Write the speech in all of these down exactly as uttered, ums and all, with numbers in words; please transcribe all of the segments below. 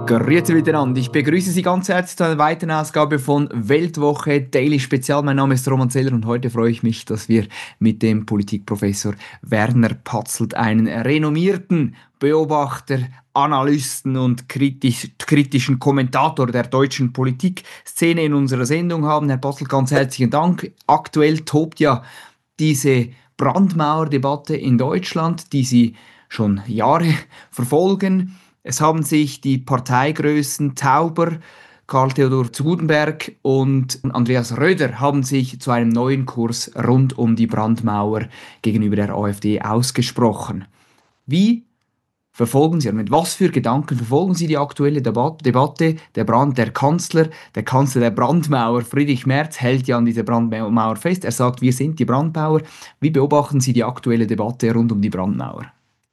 Grüezi miteinander. Ich begrüße Sie ganz herzlich zu einer weiteren Ausgabe von Weltwoche Daily Spezial. Mein Name ist Roman Zeller und heute freue ich mich, dass wir mit dem Politikprofessor Werner Patzelt einen renommierten Beobachter, Analysten und kritisch, kritischen Kommentator der deutschen Politikszene in unserer Sendung haben. Herr Patzelt, ganz herzlichen Dank. Aktuell tobt ja diese Brandmauerdebatte in Deutschland, die Sie schon Jahre verfolgen. Es haben sich die Parteigrößen Tauber, Karl Theodor zu Guttenberg und Andreas Röder haben sich zu einem neuen Kurs rund um die Brandmauer gegenüber der AfD ausgesprochen. Wie verfolgen Sie, mit was für Gedanken verfolgen Sie die aktuelle Debat- Debatte? Der Brand, der Kanzler, der Kanzler der Brandmauer, Friedrich Merz, hält ja an dieser Brandmauer fest. Er sagt, wir sind die Brandmauer. Wie beobachten Sie die aktuelle Debatte rund um die Brandmauer?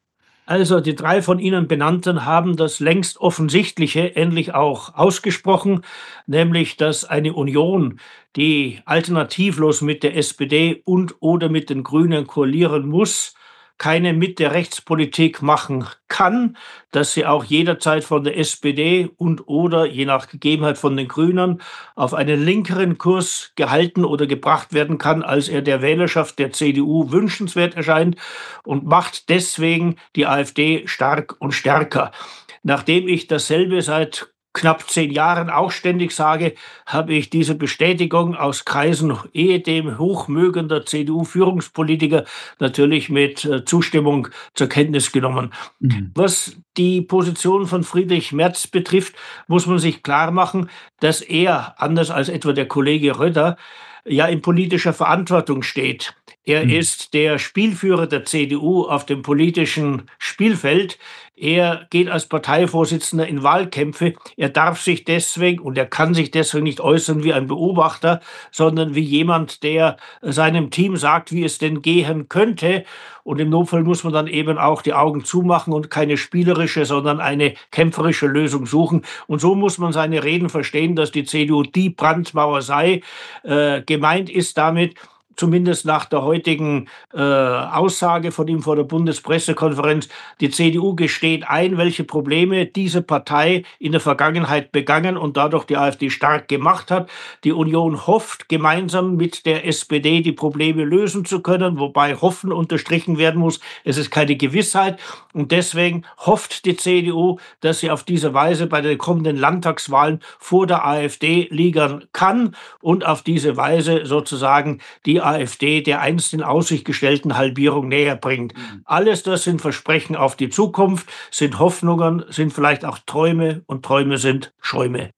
Also die drei von Ihnen Benannten haben das längst Offensichtliche endlich auch ausgesprochen, nämlich dass eine Union, die alternativlos mit der S P D und oder mit den Grünen koalieren muss, keine Mitte-Rechts-Politik machen kann, dass sie auch jederzeit von der S P D und oder je nach Gegebenheit von den Grünen auf einen linkeren Kurs gehalten oder gebracht werden kann, als er der Wählerschaft der C D U wünschenswert erscheint, und macht deswegen die AfD stark und stärker. Nachdem ich dasselbe seit knapp zehn Jahren auch ständig sage, habe ich diese Bestätigung aus Kreisen ehedem hochmögender C D U-Führungspolitiker natürlich mit äh, Zustimmung zur Kenntnis genommen. Mhm. Was die Position von Friedrich Merz betrifft, muss man sich klar machen, dass er, anders als etwa der Kollege Röder, ja in politischer Verantwortung steht. Er Mhm. ist der Spielführer der C D U auf dem politischen Spielfeld. Er geht als Parteivorsitzender in Wahlkämpfe. Er darf sich deswegen und er kann sich deswegen nicht äußern wie ein Beobachter, sondern wie jemand, der seinem Team sagt, wie es denn gehen könnte. Und im Notfall muss man dann eben auch die Augen zumachen und keine spielerische, sondern eine kämpferische Lösung suchen. Und so muss man seine Reden verstehen, dass die C D U die Brandmauer sei. Äh, gemeint ist damit, zumindest nach der heutigen äh, Aussage von ihm vor der Bundespressekonferenz, die C D U gesteht ein, welche Probleme diese Partei in der Vergangenheit begangen und dadurch die AfD stark gemacht hat. Die Union hofft, gemeinsam mit der S P D die Probleme lösen zu können, wobei hoffen unterstrichen werden muss, es ist keine Gewissheit. Und deswegen hofft die C D U, dass sie auf diese Weise bei den kommenden Landtagswahlen vor der AfD liegen kann und auf diese Weise sozusagen die AfD der einst in Aussicht gestellten Halbierung näher bringt. Mhm. Alles das sind Versprechen auf die Zukunft, sind Hoffnungen, sind vielleicht auch Träume, und Träume sind Schäume.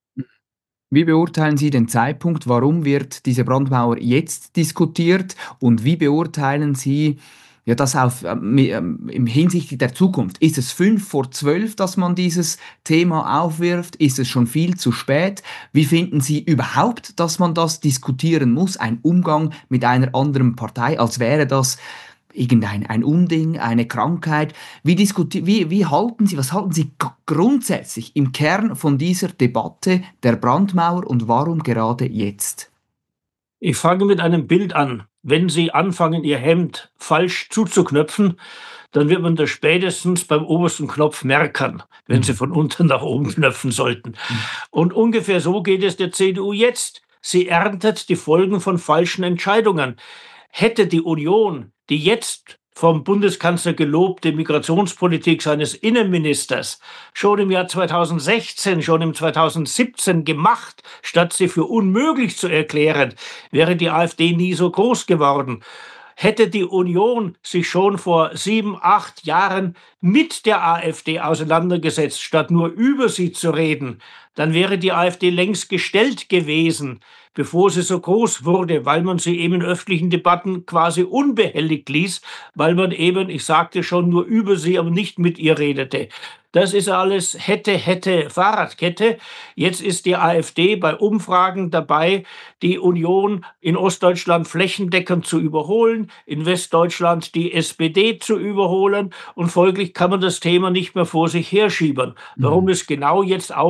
Wie beurteilen Sie den Zeitpunkt? Warum wird diese Brandmauer jetzt diskutiert? Und wie beurteilen Sie ja, das auf, ähm, mi- ähm, im hinsichtlich der Zukunft? Ist es fünf vor zwölf, dass man dieses Thema aufwirft? Ist es schon viel zu spät? Wie finden Sie überhaupt, dass man das diskutieren muss? Ein Umgang mit einer anderen Partei, als wäre das irgendein ein Unding, eine Krankheit. Wie, diskuti wie, wie halten Sie, was halten Sie g- grundsätzlich im Kern von dieser Debatte der Brandmauer und warum gerade jetzt? Ich fange mit einem Bild an. Wenn Sie anfangen, Ihr Hemd falsch zuzuknöpfen, dann wird man das spätestens beim obersten Knopf merken, wenn Sie Mhm. von unten nach oben knöpfen sollten. Mhm. Und ungefähr so geht es der C D U jetzt. Sie erntet die Folgen von falschen Entscheidungen. Hätte die Union die jetzt vom Bundeskanzler gelobte Migrationspolitik seines Innenministers schon im Jahr zweitausendsechzehn, schon im zweitausendsiebzehn gemacht, statt sie für unmöglich zu erklären, wäre die AfD nie so groß geworden. Hätte die Union sich schon vor sieben, acht Jahren mit der AfD auseinandergesetzt, statt nur über sie zu reden, dann wäre die AfD längst gestellt gewesen, bevor sie so groß wurde, weil man sie eben in öffentlichen Debatten quasi unbehelligt ließ, weil man eben, ich sagte schon, nur über sie, aber nicht mit ihr redete. Das ist alles hätte, hätte, Fahrradkette. Jetzt ist die AfD bei Umfragen dabei, die Union in Ostdeutschland flächendeckend zu überholen, in Westdeutschland die S P D zu überholen, und folglich kann man das Thema nicht mehr vor sich herschieben. Warum Mhm. es genau jetzt aufpoppt,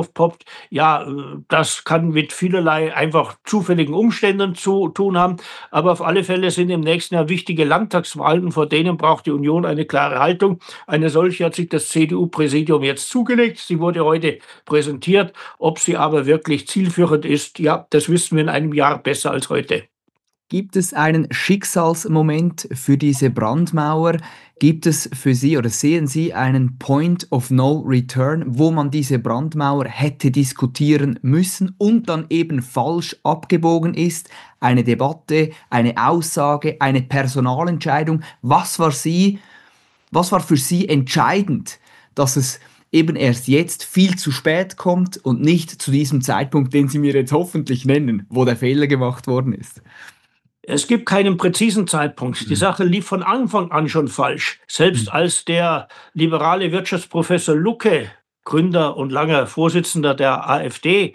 Ja, äh, das kann mit vielerlei einfach zufälligen Umständen zu tun haben. Aber auf alle Fälle sind im nächsten Jahr wichtige Landtagswahlen und vor denen braucht die Union eine klare Haltung. Eine solche hat sich das C D U-Präsidium jetzt zugelegt. Sie wurde heute präsentiert. Ob sie aber wirklich zielführend ist, ja, das wissen wir in einem Jahr besser als heute. Gibt es einen Schicksalsmoment für diese Brandmauer? Gibt es für Sie oder sehen Sie einen Point of No Return, wo man diese Brandmauer hätte diskutieren müssen und dann eben falsch abgebogen ist? Eine Debatte, eine Aussage, eine Personalentscheidung. Was war Sie, was war für Sie entscheidend, dass es eben erst jetzt viel zu spät kommt und nicht zu diesem Zeitpunkt, den Sie mir jetzt hoffentlich nennen, wo der Fehler gemacht worden ist? Es gibt keinen präzisen Zeitpunkt. Die Mhm. Sache lief von Anfang an schon falsch. Mhm. Selbst als der liberale Wirtschaftsprofessor Lucke, Gründer und langer Vorsitzender der AfD,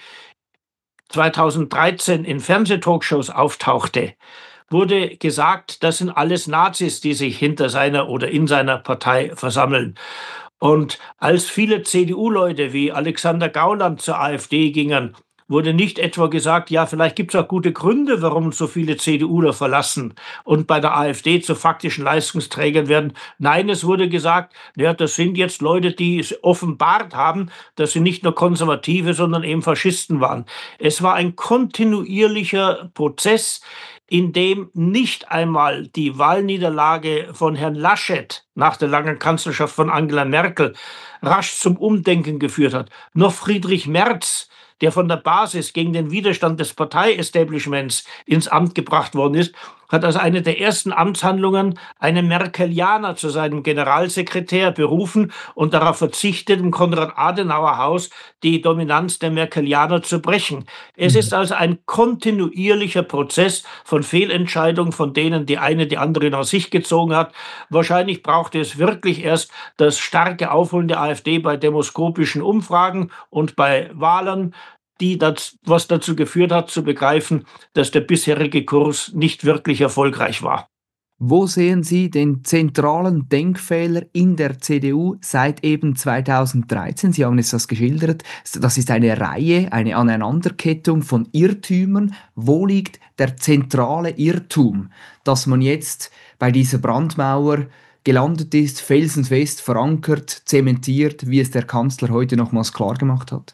zweitausenddreizehn in Fernsehtalkshows auftauchte, wurde gesagt, das sind alles Nazis, die sich hinter seiner oder in seiner Partei versammeln. Und als viele C D U-Leute wie Alexander Gauland zur AfD gingen, wurde nicht etwa gesagt, ja, vielleicht gibt es auch gute Gründe, warum so viele CDUler verlassen und bei der AfD zu faktischen Leistungsträgern werden. Nein, es wurde gesagt, ja, das sind jetzt Leute, die es offenbart haben, dass sie nicht nur Konservative, sondern eben Faschisten waren. Es war ein kontinuierlicher Prozess, in dem nicht einmal die Wahlniederlage von Herrn Laschet nach der langen Kanzlerschaft von Angela Merkel rasch zum Umdenken geführt hat, noch Friedrich Merz, der von der Basis gegen den Widerstand des Parteiestablishments ins Amt gebracht worden ist, hat als eine der ersten Amtshandlungen einen Merkelianer zu seinem Generalsekretär berufen und darauf verzichtet, im Konrad-Adenauer-Haus die Dominanz der Merkelianer zu brechen. Es ist also ein kontinuierlicher Prozess von Fehlentscheidungen, von denen die eine die andere nach sich gezogen hat. Wahrscheinlich brauchte es wirklich erst das starke Aufholen der AfD bei demoskopischen Umfragen und bei Wahlen, die das, was dazu geführt hat, zu begreifen, dass der bisherige Kurs nicht wirklich erfolgreich war. Wo sehen Sie den zentralen Denkfehler in der C D U seit eben zweitausenddreizehn? Sie haben jetzt das geschildert. Das ist eine Reihe, eine Aneinanderkettung von Irrtümern. Wo liegt der zentrale Irrtum, dass man jetzt bei dieser Brandmauer gelandet ist, felsenfest verankert, zementiert, wie es der Kanzler heute nochmals klargemacht hat?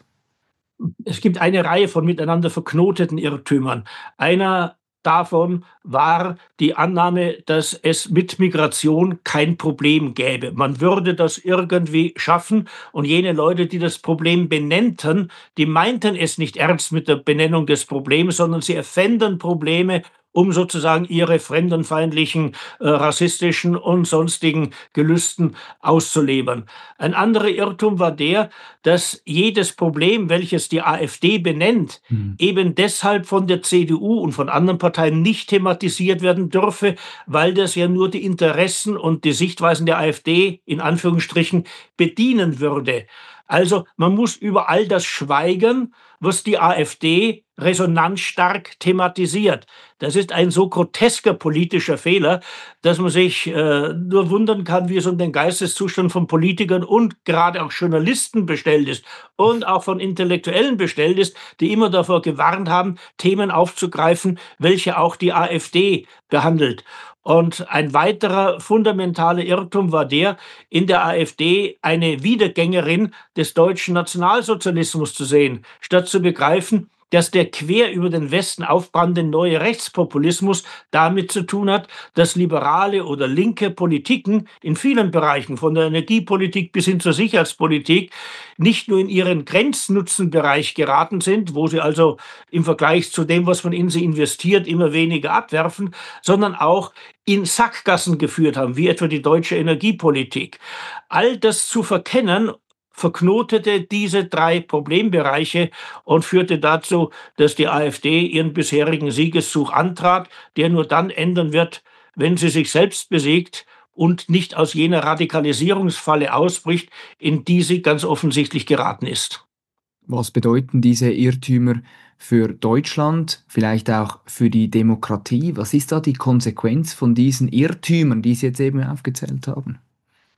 Es gibt eine Reihe von miteinander verknoteten Irrtümern. Einer davon war die Annahme, dass es mit Migration kein Problem gäbe. Man würde das irgendwie schaffen und jene Leute, die das Problem benennten, die meinten es nicht ernst mit der Benennung des Problems, sondern sie erfänden Probleme, um sozusagen ihre fremdenfeindlichen, äh, rassistischen und sonstigen Gelüsten auszuleben. Ein anderer Irrtum war der, dass jedes Problem, welches die AfD benennt, Mhm. eben deshalb von der C D U und von anderen Parteien nicht thematisiert werden dürfe, weil das ja nur die Interessen und die Sichtweisen der AfD in Anführungsstrichen bedienen würde. Also man muss über all das schweigen, was die AfD resonanzstark thematisiert. Das ist ein so grotesker politischer Fehler, dass man sich äh, nur wundern kann, wie es um den Geisteszustand von Politikern und gerade auch Journalisten bestellt ist und auch von Intellektuellen bestellt ist, die immer davor gewarnt haben, Themen aufzugreifen, welche auch die AfD behandelt. Und ein weiterer fundamentaler Irrtum war der, in der AfD eine Wiedergängerin des deutschen Nationalsozialismus zu sehen, statt zu begreifen, dass der quer über den Westen aufbrannende neue Rechtspopulismus damit zu tun hat, dass liberale oder linke Politiken in vielen Bereichen, von der Energiepolitik bis hin zur Sicherheitspolitik, nicht nur in ihren Grenznutzenbereich geraten sind, wo sie also im Vergleich zu dem, was man in sie investiert, immer weniger abwerfen, sondern auch in Sackgassen geführt haben, wie etwa die deutsche Energiepolitik. All das zu verkennen, verknotete diese drei Problembereiche und führte dazu, dass die AfD ihren bisherigen Siegeszug antrat, der nur dann ändern wird, wenn sie sich selbst besiegt und nicht aus jener Radikalisierungsfalle ausbricht, in die sie ganz offensichtlich geraten ist. Was bedeuten diese Irrtümer für Deutschland, vielleicht auch für die Demokratie? Was ist da die Konsequenz von diesen Irrtümern, die Sie jetzt eben aufgezählt haben?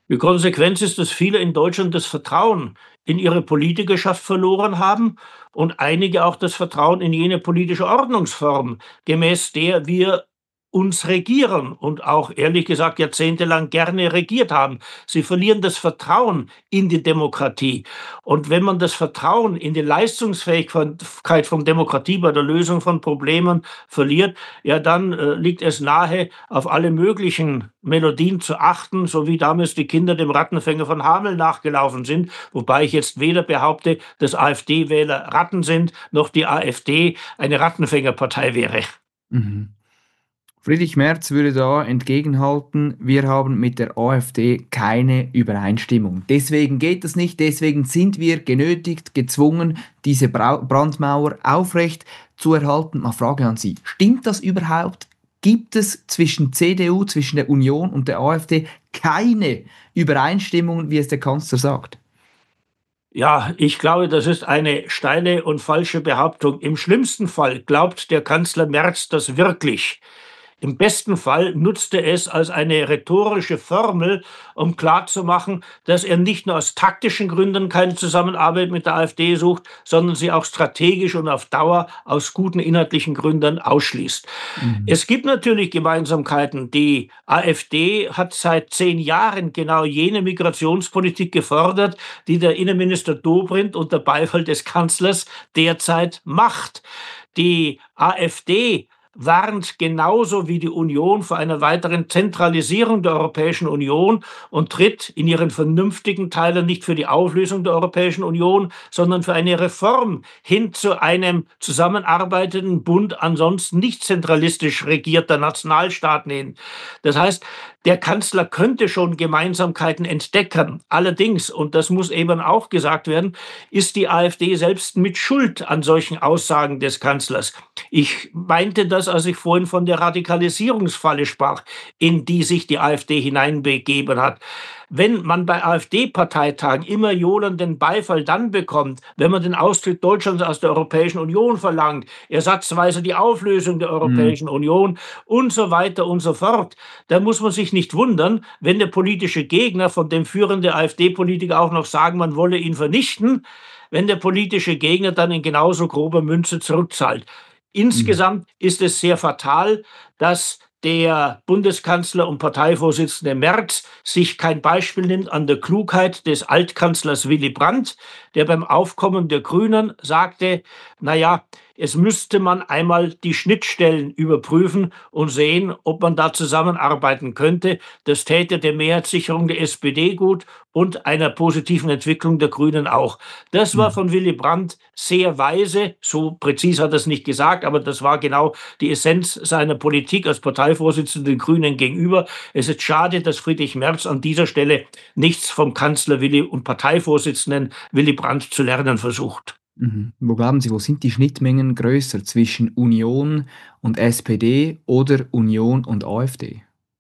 Die Konsequenz ist, dass viele in Deutschland das Vertrauen in ihre Politikerschaft verloren haben und einige auch das Vertrauen in jene politische Ordnungsform, gemäß der wir uns regieren und auch ehrlich gesagt jahrzehntelang gerne regiert haben. Sie verlieren das Vertrauen in die Demokratie. Und wenn man das Vertrauen in die Leistungsfähigkeit von Demokratie bei der Lösung von Problemen verliert, ja, dann äh, liegt es nahe, auf alle möglichen Melodien zu achten, so wie damals die Kinder dem Rattenfänger von Hameln nachgelaufen sind, wobei ich jetzt weder behaupte, dass AfD-Wähler Ratten sind, noch die AfD eine Rattenfängerpartei wäre. Mhm. Friedrich Merz würde da entgegenhalten, wir haben mit der AfD keine Übereinstimmung. Deswegen geht das nicht, deswegen sind wir genötigt, gezwungen, diese Brau- Brandmauer aufrecht zu erhalten. Mal Frage an Sie, stimmt das überhaupt? Gibt es zwischen C D U, zwischen der Union und der AfD keine Übereinstimmung, wie es der Kanzler sagt? Ja, ich glaube, das ist eine steile und falsche Behauptung. Im schlimmsten Fall glaubt der Kanzler Merz das wirklich. Im besten Fall nutzt er es als eine rhetorische Formel, um klarzumachen, dass er nicht nur aus taktischen Gründen keine Zusammenarbeit mit der AfD sucht, sondern sie auch strategisch und auf Dauer aus guten inhaltlichen Gründen ausschließt. Mhm. Es gibt natürlich Gemeinsamkeiten. Die AfD hat seit zehn Jahren genau jene Migrationspolitik gefordert, die der Innenminister Dobrindt unter Beifall des Kanzlers derzeit macht. Die AfD warnt genauso wie die Union vor einer weiteren Zentralisierung der Europäischen Union und tritt in ihren vernünftigen Teilen nicht für die Auflösung der Europäischen Union, sondern für eine Reform hin zu einem zusammenarbeitenden Bund, ansonsten nicht zentralistisch regierter Nationalstaaten hin. Das heißt, der Kanzler könnte schon Gemeinsamkeiten entdecken. Allerdings, und das muss eben auch gesagt werden, ist die AfD selbst mit Schuld an solchen Aussagen des Kanzlers. Ich meinte das, als ich vorhin von der Radikalisierungsfalle sprach, in die sich die AfD hineinbegeben hat. Wenn man bei AfD-Parteitagen immer johlenden Beifall dann bekommt, wenn man den Austritt Deutschlands aus der Europäischen Union verlangt, ersatzweise die Auflösung der Mhm. Europäischen Union und so weiter und so fort, dann muss man sich nicht wundern, wenn der politische Gegner, von dem führende AfD-Politiker auch noch sagen, man wolle ihn vernichten, wenn der politische Gegner dann in genauso grober Münze zurückzahlt. Mhm. Insgesamt ist es sehr fatal, dass der Bundeskanzler und Parteivorsitzende Merz sich kein Beispiel nimmt an der Klugheit des Altkanzlers Willy Brandt, der beim Aufkommen der Grünen sagte, naja, es müsste man einmal die Schnittstellen überprüfen und sehen, ob man da zusammenarbeiten könnte. Das täte der Mehrheitssicherung der S P D gut und einer positiven Entwicklung der Grünen auch. Das war Mhm. von Willy Brandt sehr weise, so präzise hat er es nicht gesagt, aber das war genau die Essenz seiner Politik als Parteivorsitzender den Grünen gegenüber. Es ist schade, dass Friedrich Merz an dieser Stelle nichts vom Kanzler Willy und Parteivorsitzenden Willy Brandt zu lernen versucht. Mhm. Wo glauben Sie, wo sind die Schnittmengen größer zwischen Union und S P D oder Union und AfD?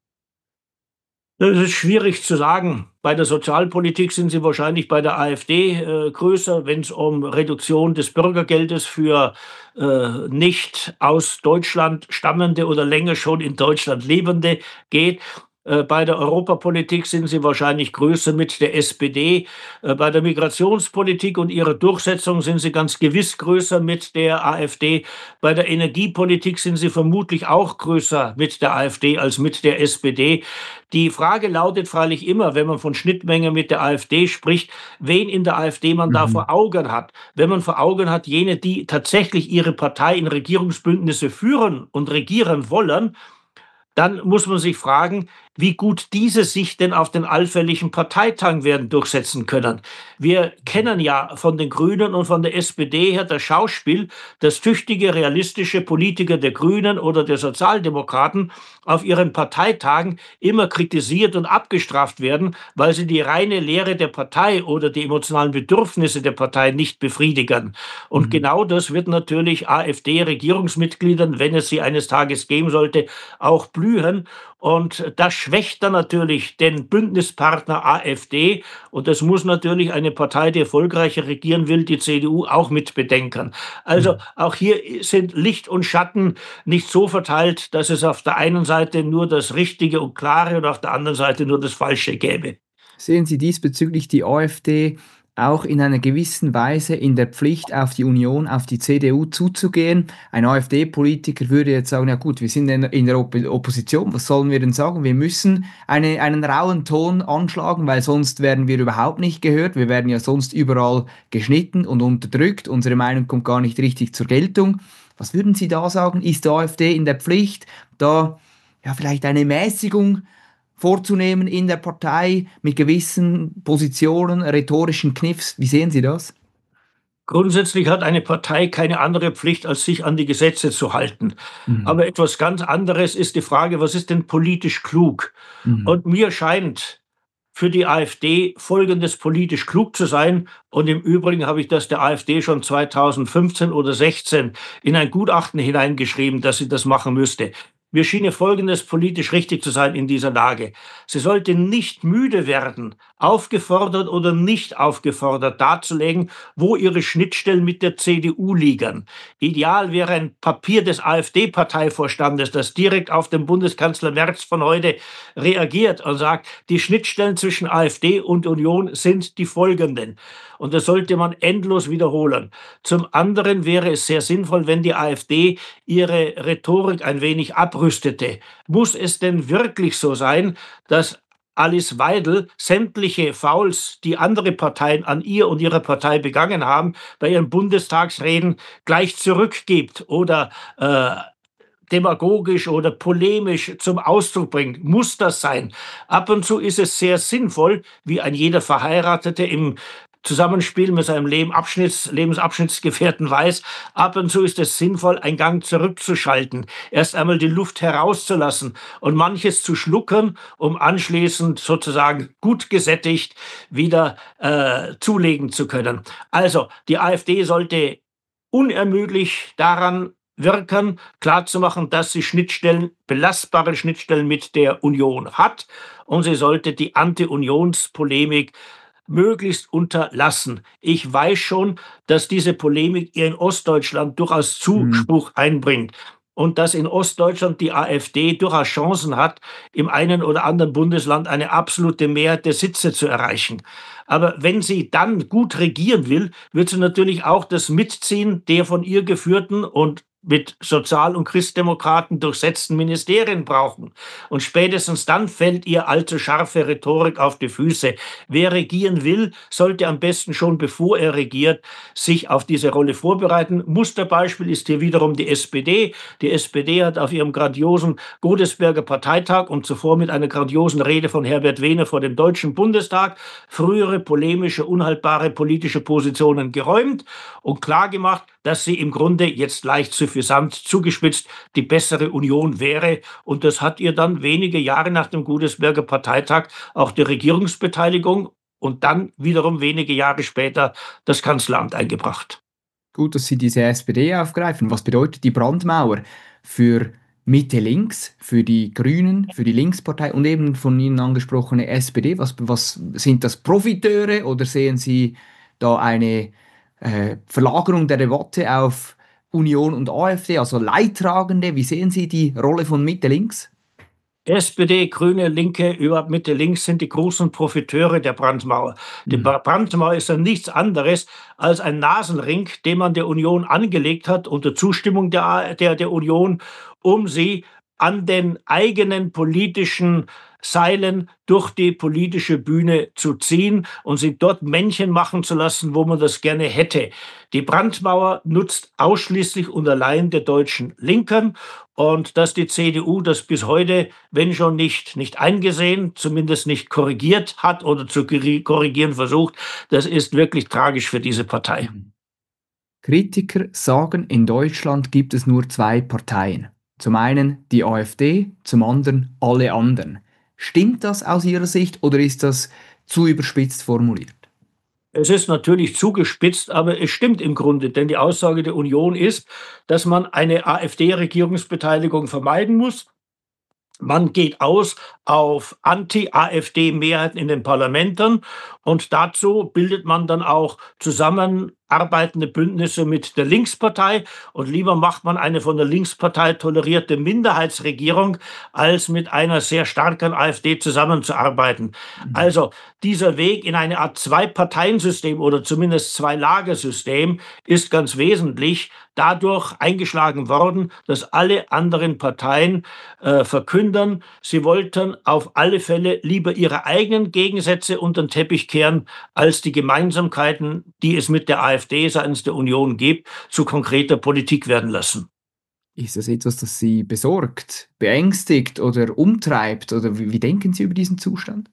Das ist schwierig zu sagen. Bei der Sozialpolitik sind sie wahrscheinlich bei der AfD äh, größer, wenn es um Reduktion des Bürgergeldes für äh, nicht aus Deutschland stammende oder länger schon in Deutschland Lebende geht. Äh, bei der Europapolitik sind sie wahrscheinlich größer mit der S P D. Äh, bei der Migrationspolitik und ihrer Durchsetzung sind sie ganz gewiss größer mit der AfD. Bei der Energiepolitik sind sie vermutlich auch größer mit der AfD als mit der S P D. Die Frage lautet freilich immer, wenn man von Schnittmenge mit der AfD spricht, wen in der AfD man da Mhm. vor Augen hat. Wenn man vor Augen hat, jene, die tatsächlich ihre Partei in Regierungsbündnisse führen und regieren wollen, dann muss man sich fragen, wie gut diese sich denn auf den allfälligen Parteitagen werden durchsetzen können. Wir kennen ja von den Grünen und von der S P D her das Schauspiel, dass tüchtige, realistische Politiker der Grünen oder der Sozialdemokraten auf ihren Parteitagen immer kritisiert und abgestraft werden, weil sie die reine Lehre der Partei oder die emotionalen Bedürfnisse der Partei nicht befriedigen. Und Mhm. genau das wird natürlich AfD-Regierungsmitgliedern, wenn es sie eines Tages geben sollte, auch blühen. Und das schwächt dann natürlich den Bündnispartner AfD. Und das muss natürlich eine Partei, die erfolgreicher regieren will, die C D U, auch mit bedenken. Also Mhm. auch hier sind Licht und Schatten nicht so verteilt, dass es auf der einen Seite nur das Richtige und Klare und auf der anderen Seite nur das Falsche gäbe. Sehen Sie diesbezüglich die AfD auch in einer gewissen Weise in der Pflicht, auf die Union, auf die C D U zuzugehen? Ein AfD-Politiker würde jetzt sagen, ja gut, wir sind in in der Oppo Opposition, was sollen wir denn sagen? Wir müssen eine, einen rauen Ton anschlagen, weil sonst werden wir überhaupt nicht gehört. Wir werden ja sonst überall geschnitten und unterdrückt. Unsere Meinung kommt gar nicht richtig zur Geltung. Was würden Sie da sagen? Ist die AfD in der Pflicht, da ja vielleicht eine Mäßigung vorzunehmen in der Partei mit gewissen Positionen, rhetorischen Kniffs? Wie sehen Sie das? Grundsätzlich hat eine Partei keine andere Pflicht, als sich an die Gesetze zu halten. Mhm. Aber etwas ganz anderes ist die Frage, was ist denn politisch klug? Mhm. Und mir scheint für die AfD Folgendes politisch klug zu sein. Und im Übrigen habe ich das der AfD schon zweitausendfünfzehn oder sechzehn in ein Gutachten hineingeschrieben, dass sie das machen müsste. Mir schien ihr Folgendes politisch richtig zu sein in dieser Lage. Sie sollte nicht müde werden, aufgefordert oder nicht aufgefordert darzulegen, wo ihre Schnittstellen mit der C D U liegen. Ideal wäre ein Papier des AfD-Parteivorstandes, das direkt auf den Bundeskanzler Merz von heute reagiert und sagt, die Schnittstellen zwischen AfD und Union sind die folgenden. Und das sollte man endlos wiederholen. Zum anderen wäre es sehr sinnvoll, wenn die AfD ihre Rhetorik ein wenig abrüstete. Muss es denn wirklich so sein, dass Alice Weidel sämtliche Fouls, die andere Parteien an ihr und ihrer Partei begangen haben, bei ihren Bundestagsreden gleich zurückgibt oder äh, demagogisch oder polemisch zum Ausdruck bringt? Muss das sein? Ab und zu ist es sehr sinnvoll, wie ein jeder Verheiratete im Zusammenspiel mit seinem Lebensabschnitts, Lebensabschnittsgefährten weiß, ab und zu ist es sinnvoll, einen Gang zurückzuschalten, erst einmal die Luft herauszulassen und manches zu schlucken, um anschließend sozusagen gut gesättigt wieder äh, zulegen zu können. Also die AfD sollte unermüdlich daran wirken, klarzumachen, dass sie Schnittstellen, belastbare Schnittstellen mit der Union hat, und sie sollte die Anti-Unions-Polemik möglichst unterlassen. Ich weiß schon, dass diese Polemik ihr in Ostdeutschland durchaus Mhm. Zuspruch einbringt und dass in Ostdeutschland die AfD durchaus Chancen hat, im einen oder anderen Bundesland eine absolute Mehrheit der Sitze zu erreichen. Aber wenn sie dann gut regieren will, wird sie natürlich auch das Mitziehen der von ihr geführten und mit Sozial- und Christdemokraten durchsetzten Ministerien brauchen. Und spätestens dann fällt ihr allzu scharfe Rhetorik auf die Füße. Wer regieren will, sollte am besten schon, bevor er regiert, sich auf diese Rolle vorbereiten. Musterbeispiel ist hier wiederum die S P D. Die S P D hat auf ihrem grandiosen Godesberger Parteitag und zuvor mit einer grandiosen Rede von Herbert Wehner vor dem Deutschen Bundestag frühere polemische, unhaltbare politische Positionen geräumt und klargemacht, dass sie im Grunde jetzt leicht suffisant zugespitzt die bessere Union wäre. Und das hat ihr dann wenige Jahre nach dem Godesberger Parteitag auch die Regierungsbeteiligung und dann wiederum wenige Jahre später das Kanzleramt eingebracht. Gut, dass Sie diese S P D aufgreifen. Was bedeutet die Brandmauer für Mitte links, für die Grünen, für die Linkspartei und eben von Ihnen angesprochene S P D? Was, was sind das Profiteure oder sehen Sie da eine äh, Verlagerung der Debatte auf Union und AfD, also Leidtragende? Wie sehen Sie die Rolle von Mitte links? S P D, Grüne, Linke, überhaupt Mitte, Links sind die großen Profiteure der Brandmauer. Die Mhm. Bra- Brandmauer ist ja nichts anderes als ein Nasenring, den man der Union angelegt hat, unter Zustimmung der, A- der, der Union, um sie an den eigenen politischen Seilen durch die politische Bühne zu ziehen und sie dort Männchen machen zu lassen, wo man das gerne hätte. Die Brandmauer nutzt ausschließlich und allein der deutschen Linken, und dass die C D U das bis heute, wenn schon nicht, nicht eingesehen, zumindest nicht korrigiert hat oder zu korrigieren versucht, das ist wirklich tragisch für diese Partei. Mhm. Kritiker sagen, in Deutschland gibt es nur zwei Parteien. Zum einen die AfD, zum anderen alle anderen. Stimmt das aus Ihrer Sicht oder ist das zu überspitzt formuliert? Es ist natürlich zugespitzt, aber es stimmt im Grunde, denn die Aussage der Union ist, dass man eine AfD-Regierungsbeteiligung vermeiden muss. Man geht aus auf Anti-AfD-Mehrheiten in den Parlamenten und dazu bildet man dann auch zusammen arbeitende Bündnisse mit der Linkspartei und lieber macht man eine von der Linkspartei tolerierte Minderheitsregierung, als mit einer sehr starken AfD zusammenzuarbeiten. Mhm. Also dieser Weg in eine Art Zwei-Parteien-System oder zumindest Zwei-Lager-System ist ganz wesentlich dadurch eingeschlagen worden, dass alle anderen Parteien äh, verkünden, sie wollten auf alle Fälle lieber ihre eigenen Gegensätze unter den Teppich kehren, als die Gemeinsamkeiten, die es mit der AfD seitens der Union gibt, zu konkreter Politik werden lassen. Ist das etwas, das Sie besorgt, beängstigt oder umtreibt? Oder wie, wie denken Sie über diesen Zustand?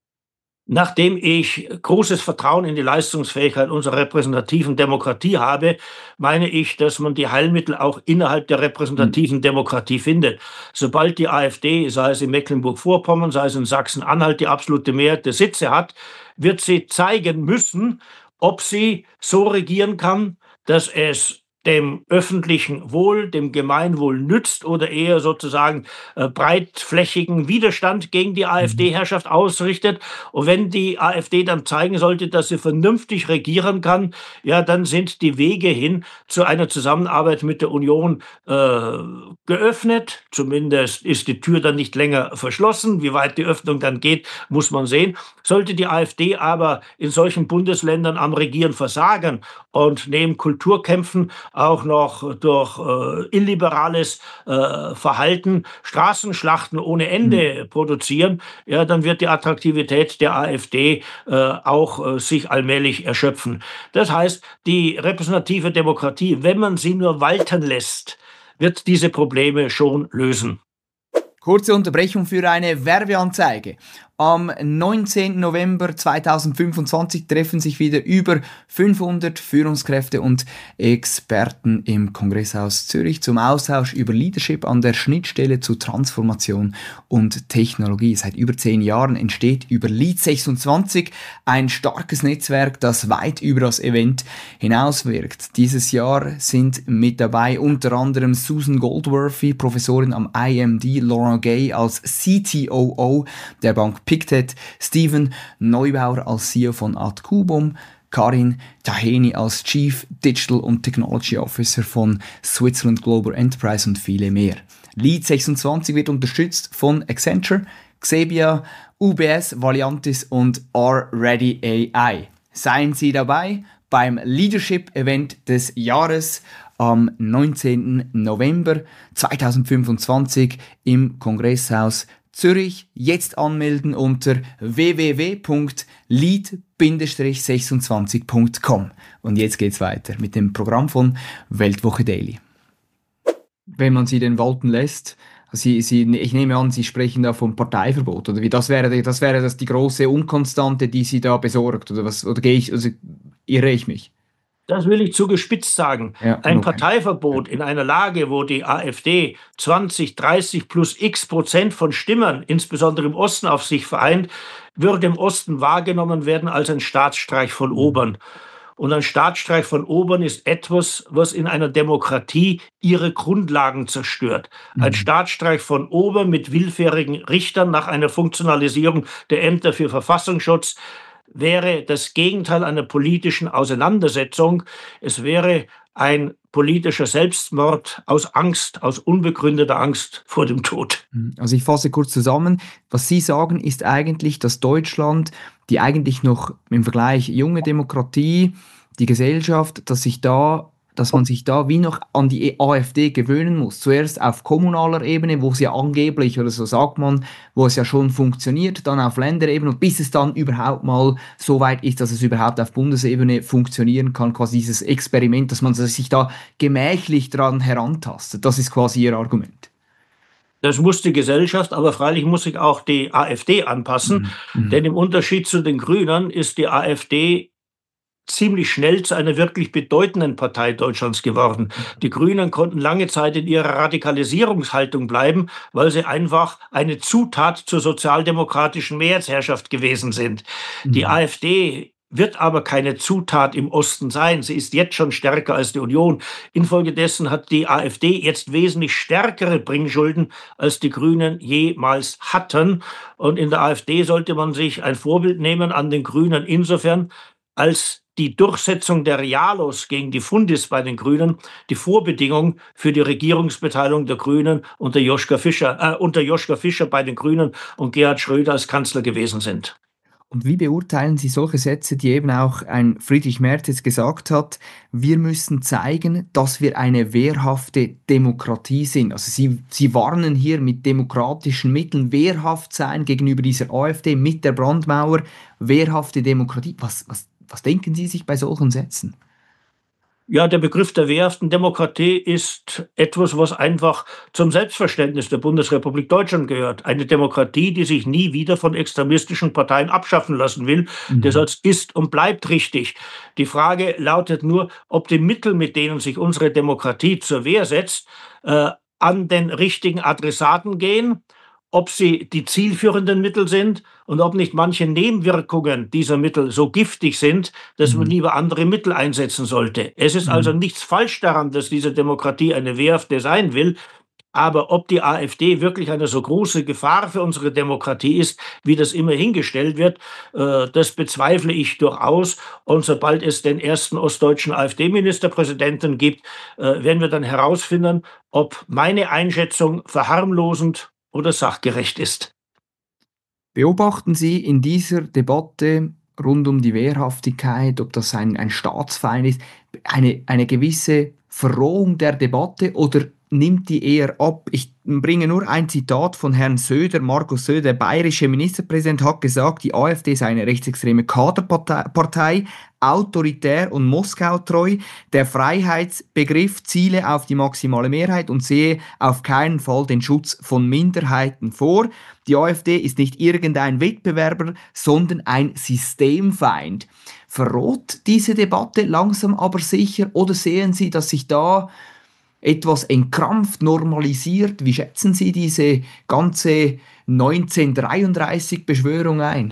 Nachdem ich großes Vertrauen in die Leistungsfähigkeit unserer repräsentativen Demokratie habe, meine ich, dass man die Heilmittel auch innerhalb der Mhm. repräsentativen Demokratie findet. Sobald die AfD, sei es in Mecklenburg-Vorpommern, sei es in Sachsen-Anhalt, die absolute Mehrheit der Sitze hat, wird sie zeigen müssen, ob sie so regieren kann, dass es dem öffentlichen Wohl, dem Gemeinwohl nützt oder eher sozusagen äh, breitflächigen Widerstand gegen die Mhm. AfD-Herrschaft ausrichtet. Und wenn die AfD dann zeigen sollte, dass sie vernünftig regieren kann, ja, dann sind die Wege hin zu einer Zusammenarbeit mit der Union äh, geöffnet. Zumindest ist die Tür dann nicht länger verschlossen. Wie weit die Öffnung dann geht, muss man sehen. Sollte die AfD aber in solchen Bundesländern am Regieren versagen und neben Kulturkämpfen auch noch durch äh, illiberales äh, Verhalten Straßenschlachten ohne Mhm. Ende produzieren, ja, dann wird die Attraktivität der AfD äh, auch äh, sich allmählich erschöpfen. Das heißt, die repräsentative Demokratie, wenn man sie nur walten lässt, wird diese Probleme schon lösen. Kurze Unterbrechung für eine Werbeanzeige. Am neunzehnten November zweitausendfünfundzwanzig treffen sich wieder über fünfhundert Führungskräfte und Experten im Kongresshaus Zürich zum Austausch über Leadership an der Schnittstelle zu Transformation und Technologie. Seit über zehn Jahren entsteht über Lead sechsundzwanzig ein starkes Netzwerk, das weit über das Event hinauswirkt. Dieses Jahr sind mit dabei unter anderem Susan Goldworthy, Professorin am I M D, Laurent Gay als C T O O der Bank Pictet, Steven Neubauer als C E O von Adcubum, Karin Taheni als Chief Digital und Technology Officer von Switzerland Global Enterprise und viele mehr. Lead sechsundzwanzig wird unterstützt von Accenture, Xebia, U B S, Valiantis und R-Ready A I. Seien Sie dabei beim Leadership-Event des Jahres am neunzehnten November zweitausendfünfundzwanzig im Kongresshaus Zürich. Jetzt anmelden unter w w w punkt lead sechsundzwanzig punkt com. Und jetzt geht's weiter mit dem Programm von Weltwoche Daily. Wenn man sie denn walten lässt, Sie, Sie, ich nehme an, Sie sprechen da vom Parteiverbot, oder wie? Das wäre, das wäre das die große Unkonstante, die Sie da besorgt, oder was? Oder gehe ich, also irre ich mich? Das will ich zugespitzt sagen. Ja, Ein okay. Parteiverbot in einer Lage, wo die AfD zwanzig, dreißig plus x Prozent von Stimmen, insbesondere im Osten, auf sich vereint, würde im Osten wahrgenommen werden als ein Staatsstreich von Mhm. oben. Und ein Staatsstreich von oben ist etwas, was in einer Demokratie ihre Grundlagen zerstört. Ein Mhm. Staatsstreich von oben mit willfährigen Richtern nach einer Funktionalisierung der Ämter für Verfassungsschutz wäre das Gegenteil einer politischen Auseinandersetzung. Es wäre ein politischer Selbstmord aus Angst, aus unbegründeter Angst vor dem Tod. Mhm. Also ich fasse kurz zusammen. Was Sie sagen, ist eigentlich, dass Deutschland, die eigentlich noch im Vergleich junge Demokratie, die Gesellschaft, dass sich da, dass man sich da wie noch an die AfD gewöhnen muss. Zuerst auf kommunaler Ebene, wo es ja angeblich, oder so sagt man, wo es ja schon funktioniert, dann auf Länderebene und bis es dann überhaupt mal so weit ist, dass es überhaupt auf Bundesebene funktionieren kann, quasi dieses Experiment, dass man sich da gemächlich dran herantastet. Das ist quasi Ihr Argument. Das muss die Gesellschaft, aber freilich muss sich auch die AfD anpassen, Mhm. Mhm. denn im Unterschied zu den Grünen ist die AfD ziemlich schnell zu einer wirklich bedeutenden Partei Deutschlands geworden. Die Grünen konnten lange Zeit in ihrer Radikalisierungshaltung bleiben, weil sie einfach eine Zutat zur sozialdemokratischen Mehrheitsherrschaft gewesen sind. Die Mhm. AfD wird aber keine Zutat im Osten sein. Sie ist jetzt schon stärker als die Union. Infolgedessen hat die AfD jetzt wesentlich stärkere Bringschulden, als die Grünen jemals hatten. Und in der AfD sollte man sich ein Vorbild nehmen an den Grünen insofern, als die Durchsetzung der Realos gegen die Fundis bei den Grünen die Vorbedingung für die Regierungsbeteiligung der Grünen unter Joschka Fischer, äh, unter Joschka Fischer bei den Grünen und Gerhard Schröder als Kanzler gewesen sind. Und wie beurteilen Sie solche Sätze, die eben auch ein Friedrich Merz jetzt gesagt hat: „Wir müssen zeigen, dass wir eine wehrhafte Demokratie sind.“ Also Sie Sie warnen hier mit demokratischen Mitteln, wehrhaft sein gegenüber dieser AfD mit der Brandmauer, wehrhafte Demokratie. Was was was denken Sie sich bei solchen Sätzen? Ja, der Begriff der wehrhaften Demokratie ist etwas, was einfach zum Selbstverständnis der Bundesrepublik Deutschland gehört. Eine Demokratie, die sich nie wieder von extremistischen Parteien abschaffen lassen will. Das Mhm. ist und bleibt richtig. Die Frage lautet nur, ob die Mittel, mit denen sich unsere Demokratie zur Wehr setzt, äh, an den richtigen Adressaten gehen, ob sie die zielführenden Mittel sind und ob nicht manche Nebenwirkungen dieser Mittel so giftig sind, dass man Mhm. lieber andere Mittel einsetzen sollte. Es ist also Mhm. nichts falsch daran, dass diese Demokratie eine wehrhafte sein will. Aber ob die AfD wirklich eine so große Gefahr für unsere Demokratie ist, wie das immer hingestellt wird, äh, das bezweifle ich durchaus. Und sobald es den ersten ostdeutschen AfD-Ministerpräsidenten gibt, äh, werden wir dann herausfinden, ob meine Einschätzung verharmlosend oder sachgerecht ist. Beobachten Sie in dieser Debatte rund um die Wehrhaftigkeit, ob das ein ein Staatsfeind ist, eine eine gewisse Verrohung der Debatte oder nimmt die eher ab? Ich bringe nur ein Zitat von Herrn Söder. Markus Söder, der bayerische Ministerpräsident, hat gesagt, die AfD sei eine rechtsextreme Kaderpartei, Partei, autoritär und Moskautreu. Der Freiheitsbegriff ziele auf die maximale Mehrheit und sehe auf keinen Fall den Schutz von Minderheiten vor. Die AfD ist nicht irgendein Wettbewerber, sondern ein Systemfeind. Verroht diese Debatte langsam aber sicher oder sehen Sie, dass sich da etwas entkrampft, normalisiert? Wie schätzen Sie diese ganze neunzehnhundertdreiunddreißig-Beschwörung ein?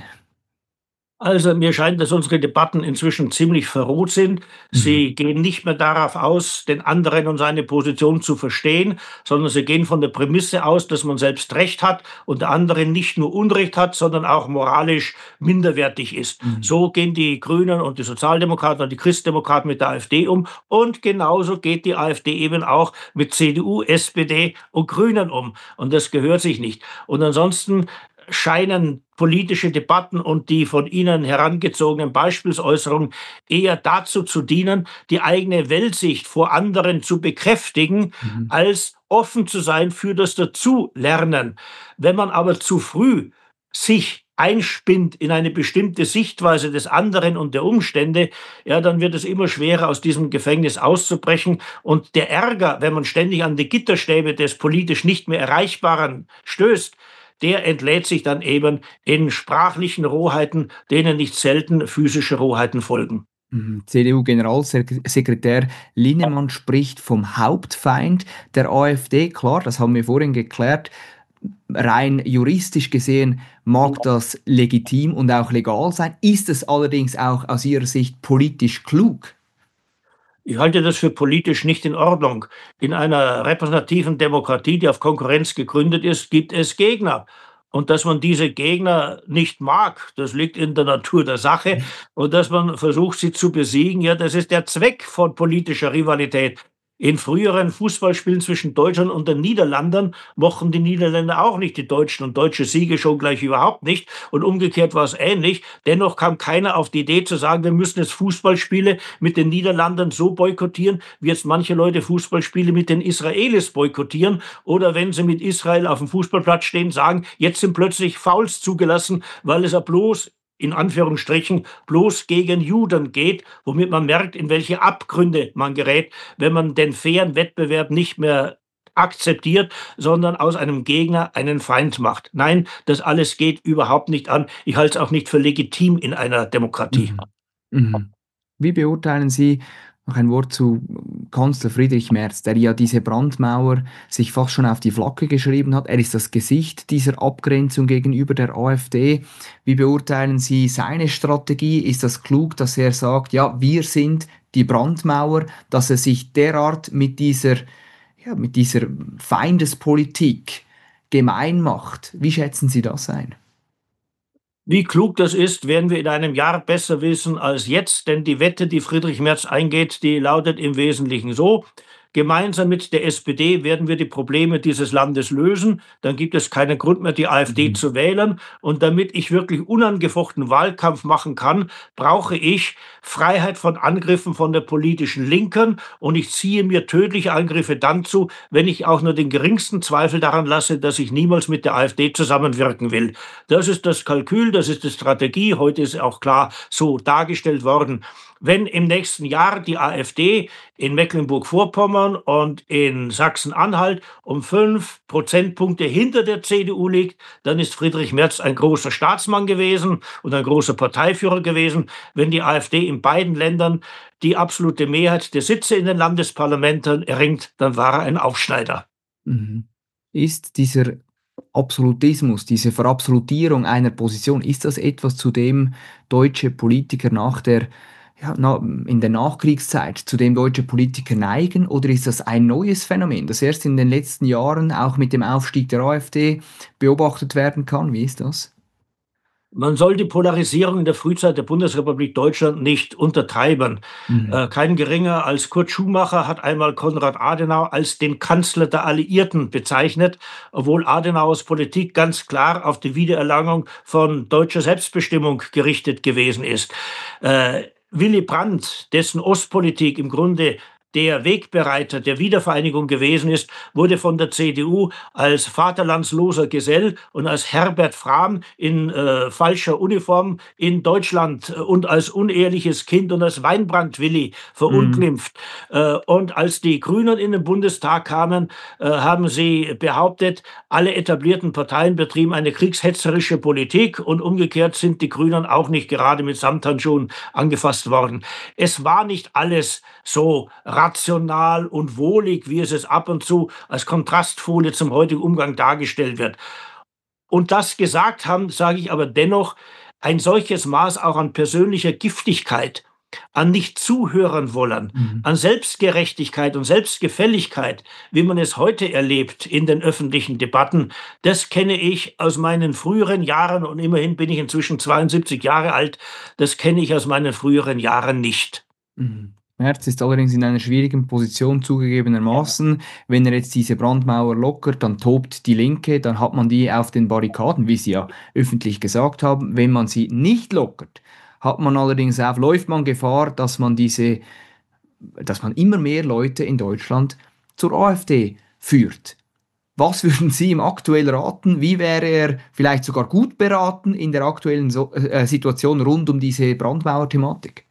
Also mir scheint, dass unsere Debatten inzwischen ziemlich verroht sind. Mhm. Sie gehen nicht mehr darauf aus, den anderen und seine Position zu verstehen, sondern sie gehen von der Prämisse aus, dass man selbst Recht hat und der andere nicht nur Unrecht hat, sondern auch moralisch minderwertig ist. Mhm. So gehen die Grünen und die Sozialdemokraten und die Christdemokraten mit der AfD um und genauso geht die AfD eben auch mit C D U, S P D und Grünen um. Und das gehört sich nicht. Und ansonsten scheinen politische Debatten und die von Ihnen herangezogenen Beispielsäußerungen eher dazu zu dienen, die eigene Weltsicht vor anderen zu bekräftigen, Mhm. als offen zu sein für das Dazulernen. Wenn man aber zu früh sich einspinnt in eine bestimmte Sichtweise des anderen und der Umstände, ja, dann wird es immer schwerer, aus diesem Gefängnis auszubrechen. Und der Ärger, wenn man ständig an die Gitterstäbe des politisch nicht mehr Erreichbaren stößt, der entlädt sich dann eben in sprachlichen Rohheiten, denen nicht selten physische Rohheiten folgen. Mhm. C D U-Generalsekretär Linnemann spricht vom Hauptfeind der AfD. Klar, das haben wir vorhin geklärt. Rein juristisch gesehen mag das legitim und auch legal sein. Ist es allerdings auch aus Ihrer Sicht politisch klug? Ich halte das für politisch nicht in Ordnung. In einer repräsentativen Demokratie, die auf Konkurrenz gegründet ist, gibt es Gegner. Und dass man diese Gegner nicht mag, das liegt in der Natur der Sache. Und dass man versucht, sie zu besiegen, ja, das ist der Zweck von politischer Rivalität. In früheren Fußballspielen zwischen Deutschland und den Niederlandern mochten die Niederländer auch nicht die Deutschen und deutsche Siege schon gleich überhaupt nicht. Und umgekehrt war es ähnlich. Dennoch kam keiner auf die Idee zu sagen, wir müssen jetzt Fußballspiele mit den Niederlandern so boykottieren, wie jetzt manche Leute Fußballspiele mit den Israelis boykottieren. Oder wenn sie mit Israel auf dem Fußballplatz stehen, sagen, jetzt sind plötzlich Fouls zugelassen, weil es ja bloß in Anführungsstrichen bloß gegen Juden geht, womit man merkt, in welche Abgründe man gerät, wenn man den fairen Wettbewerb nicht mehr akzeptiert, sondern aus einem Gegner einen Feind macht. Nein, das alles geht überhaupt nicht an. Ich halte es auch nicht für legitim in einer Demokratie. Mhm. Mhm. Wie beurteilen Sie noch ein Wort zu Kanzler Friedrich Merz, der ja diese Brandmauer sich fast schon auf die Flagge geschrieben hat? Er ist das Gesicht dieser Abgrenzung gegenüber der AfD. Wie beurteilen Sie seine Strategie? Ist das klug, dass er sagt, ja, wir sind die Brandmauer, dass er sich derart mit dieser, ja, mit dieser Feindespolitik gemein macht? Wie schätzen Sie das ein? Wie klug das ist, werden wir in einem Jahr besser wissen als jetzt, denn die Wette, die Friedrich Merz eingeht, die lautet im Wesentlichen so: Gemeinsam mit der S P D werden wir die Probleme dieses Landes lösen. Dann gibt es keinen Grund mehr, die AfD Mhm. zu wählen. Und damit ich wirklich unangefochten Wahlkampf machen kann, brauche ich Freiheit von Angriffen von der politischen Linken. Und ich ziehe mir tödliche Angriffe dann zu, wenn ich auch nur den geringsten Zweifel daran lasse, dass ich niemals mit der AfD zusammenwirken will. Das ist das Kalkül, das ist die Strategie. Heute ist auch klar so dargestellt worden. Wenn im nächsten Jahr die AfD in Mecklenburg-Vorpommern und in Sachsen-Anhalt um fünf Prozentpunkte hinter der C D U liegt, dann ist Friedrich Merz ein großer Staatsmann gewesen und ein großer Parteiführer gewesen. Wenn die AfD in beiden Ländern die absolute Mehrheit der Sitze in den Landesparlamenten erringt, dann war er ein Aufschneider. Mhm. Ist dieser Absolutismus, diese Verabsolutierung einer Position, ist das etwas, zu dem deutsche Politiker nach der, ja, na, in der Nachkriegszeit, zu dem deutsche Politiker neigen, oder ist das ein neues Phänomen, das erst in den letzten Jahren auch mit dem Aufstieg der AfD beobachtet werden kann? Wie ist das? Man soll die Polarisierung in der Frühzeit der Bundesrepublik Deutschland nicht untertreiben. Mhm. Äh, kein geringer als Kurt Schumacher hat einmal Konrad Adenauer als den Kanzler der Alliierten bezeichnet, obwohl Adenauers Politik ganz klar auf die Wiedererlangung von deutscher Selbstbestimmung gerichtet gewesen ist. Äh, Willy Brandt, dessen Ostpolitik im Grunde der Wegbereiter der Wiedervereinigung gewesen ist, wurde von der C D U als vaterlandsloser Gesell und als Herbert Frahm in äh, falscher Uniform in Deutschland äh, und als uneheliches Kind und als Weinbrand-Willi Mhm. verunglimpft. Äh, und als die Grünen in den Bundestag kamen, äh, haben sie behauptet, alle etablierten Parteien betrieben eine kriegshetzerische Politik und umgekehrt sind die Grünen auch nicht gerade mit Samthandschuhen angefasst worden. Es war nicht alles so rational und wohlig, wie es es ab und zu als Kontrastfolie zum heutigen Umgang dargestellt wird. Und das gesagt haben, sage ich aber dennoch, ein solches Maß auch an persönlicher Giftigkeit, an nicht zuhören wollen, Mhm. an Selbstgerechtigkeit und Selbstgefälligkeit, wie man es heute erlebt in den öffentlichen Debatten, das kenne ich aus meinen früheren Jahren und immerhin bin ich inzwischen zweiundsiebzig Jahre alt, das kenne ich aus meinen früheren Jahren nicht. Mhm. Merz ist allerdings in einer schwierigen Position Ja. zugegebenermaßen. Wenn er jetzt diese Brandmauer lockert, dann tobt die Linke, dann hat man die auf den Barrikaden, wie sie ja öffentlich gesagt haben. Wenn man sie nicht lockert, hat man allerdings auch, läuft man Gefahr, dass man diese, dass man immer mehr Leute in Deutschland zur AfD führt. Was würden Sie ihm aktuell raten? Wie wäre er vielleicht sogar gut beraten in der aktuellen so äh, Situation rund um diese Brandmauer-Thematik?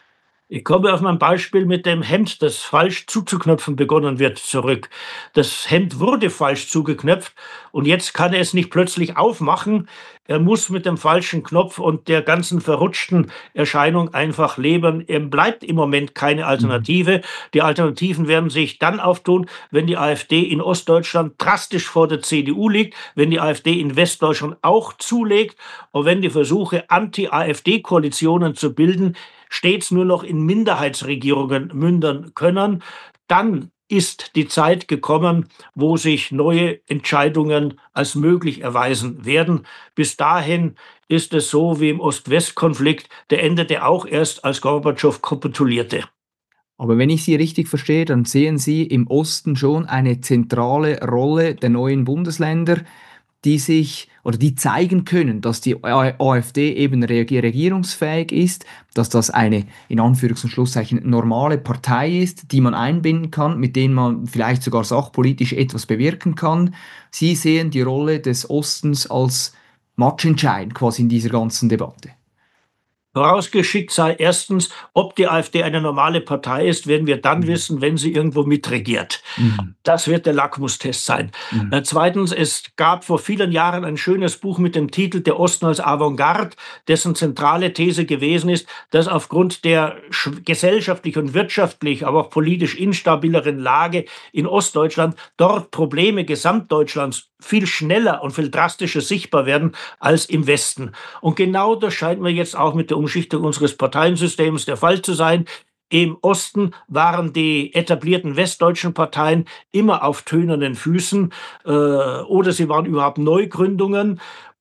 Ich komme auf mein Beispiel mit dem Hemd, das falsch zuzuknöpfen begonnen wird, zurück. Das Hemd wurde falsch zugeknöpft und jetzt kann er es nicht plötzlich aufmachen. Er muss mit dem falschen Knopf und der ganzen verrutschten Erscheinung einfach leben. Ihm bleibt im Moment keine Mhm. Alternative. Die Alternativen werden sich dann auftun, wenn die AfD in Ostdeutschland drastisch vor der C D U liegt, wenn die AfD in Westdeutschland auch zulegt und wenn die Versuche, Anti-AfD-Koalitionen zu bilden, stets nur noch in Minderheitsregierungen mündern können, dann ist die Zeit gekommen, wo sich neue Entscheidungen als möglich erweisen werden. Bis dahin ist es so wie im Ost-West-Konflikt, der endete auch erst, als Gorbatschow kapitulierte. Aber wenn ich Sie richtig verstehe, dann sehen Sie im Osten schon eine zentrale Rolle der neuen Bundesländer, die sich oder die zeigen können, dass die A- AfD eben reagi- regierungsfähig ist, dass das eine in Anführungs- und Schlusszeichen normale Partei ist, die man einbinden kann, mit denen man vielleicht sogar sachpolitisch etwas bewirken kann. Sie sehen die Rolle des Ostens als matchentscheidend quasi in dieser ganzen Debatte. Vorausgeschickt sei erstens, ob die AfD eine normale Partei ist, werden wir dann Mhm. wissen, wenn sie irgendwo mitregiert. Mhm. Das wird der Lackmustest sein. Mhm. Äh, zweitens, es gab vor vielen Jahren ein schönes Buch mit dem Titel Der Osten als Avantgarde, dessen zentrale These gewesen ist, dass aufgrund der sch- gesellschaftlich und wirtschaftlich, aber auch politisch instabileren Lage in Ostdeutschland dort Probleme Gesamtdeutschlands viel schneller und viel drastischer sichtbar werden als im Westen. Und genau das scheint mir jetzt auch mit der Umschichtung unseres Parteiensystems der Fall zu sein. Im Osten waren die etablierten westdeutschen Parteien immer auf tönernen Füßen äh, oder sie waren überhaupt Neugründungen.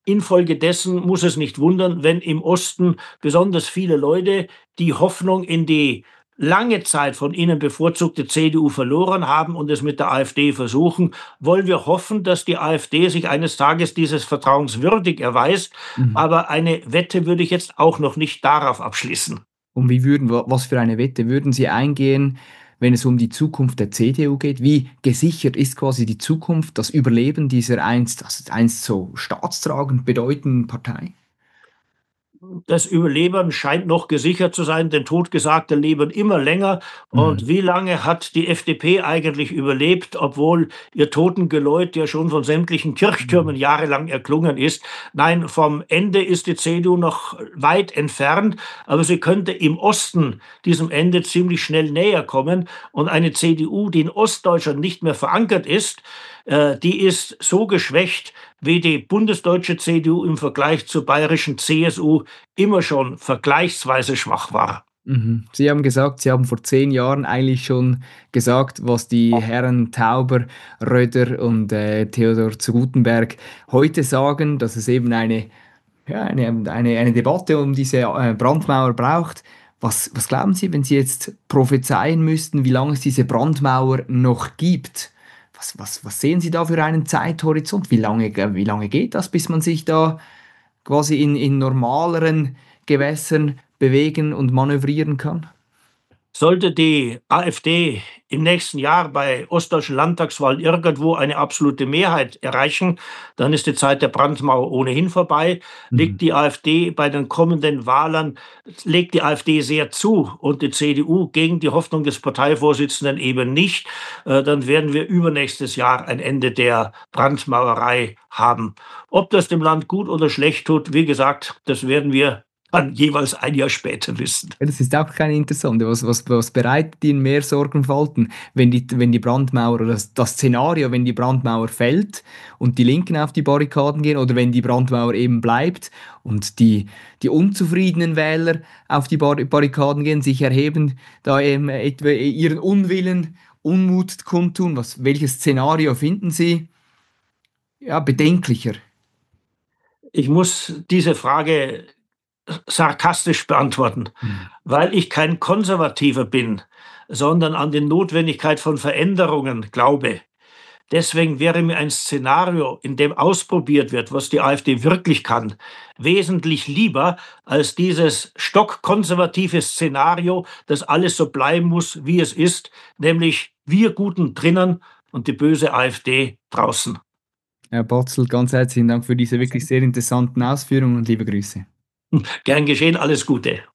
Infolgedessen muss es nicht wundern, wenn im Osten besonders viele Leute die Hoffnung in die lange Zeit von ihnen bevorzugte C D U verloren haben und es mit der AfD versuchen. Wollen wir hoffen, dass die AfD sich eines Tages dieses Vertrauens würdig erweist. Mhm. Aber eine Wette würde ich jetzt auch noch nicht darauf abschließen. Und wie würden, was für eine Wette würden Sie eingehen, wenn es um die Zukunft der C D U geht? Wie gesichert ist quasi die Zukunft, das Überleben dieser einst, also einst so staatstragend bedeutenden Partei? Das Überleben scheint noch gesichert zu sein, denn Totgesagte leben immer länger. Und Mhm. wie lange hat die F D P eigentlich überlebt, obwohl ihr Totengeläut ja schon von sämtlichen Kirchtürmen Mhm. jahrelang erklungen ist? Nein, vom Ende ist die C D U noch weit entfernt, aber sie könnte im Osten diesem Ende ziemlich schnell näher kommen. Und eine C D U, die in Ostdeutschland nicht mehr verankert ist, äh, die ist so geschwächt, wie die bundesdeutsche C D U im Vergleich zur bayerischen C S U immer schon vergleichsweise schwach war. Mhm. Sie haben gesagt, Sie haben vor zehn Jahren eigentlich schon gesagt, was die Herren Tauber, Röder und äh, Theodor zu Guttenberg heute sagen, dass es eben eine, ja, eine, eine, eine Debatte um diese äh, Brandmauer braucht. Was, was glauben Sie, wenn Sie jetzt prophezeien müssten, wie lange es diese Brandmauer noch gibt? Was, was, was sehen Sie da für einen Zeithorizont? Wie lange, wie lange geht das, bis man sich da quasi in, in normaleren Gewässern bewegen und manövrieren kann? Sollte die AfD im nächsten Jahr bei ostdeutschen Landtagswahlen irgendwo eine absolute Mehrheit erreichen, dann ist die Zeit der Brandmauer ohnehin vorbei. Mhm. Liegt die AfD bei den kommenden Wahlen, legt die AfD sehr zu und die C D U gegen die Hoffnung des Parteivorsitzenden eben nicht, äh, dann werden wir übernächstes Jahr ein Ende der Brandmauerei haben. Ob das dem Land gut oder schlecht tut, wie gesagt, das werden wir dann jeweils ein Jahr später wissen. Ja, das ist auch keine interessante. Was, was, was bereitet Ihnen mehr Sorgenfalten, wenn die, wenn die Brandmauer oder das, das Szenario, wenn die Brandmauer fällt und die Linken auf die Barrikaden gehen oder wenn die Brandmauer eben bleibt und die, die unzufriedenen Wähler auf die Bar Barrikaden gehen, sich erheben, da eben etwa ihren Unwillen, Unmut kundtun? Was, welches Szenario finden Sie ja, bedenklicher? Ich muss diese Frage sarkastisch beantworten, Mhm. weil ich kein Konservativer bin, sondern an die Notwendigkeit von Veränderungen glaube. Deswegen wäre mir ein Szenario, in dem ausprobiert wird, was die AfD wirklich kann, wesentlich lieber als dieses stockkonservative Szenario, dass alles so bleiben muss, wie es ist, nämlich wir Guten drinnen und die böse AfD draußen. Herr Potzel, ganz herzlichen Dank für diese wirklich sehr interessanten Ausführungen und liebe Grüße. Gern geschehen, alles Gute.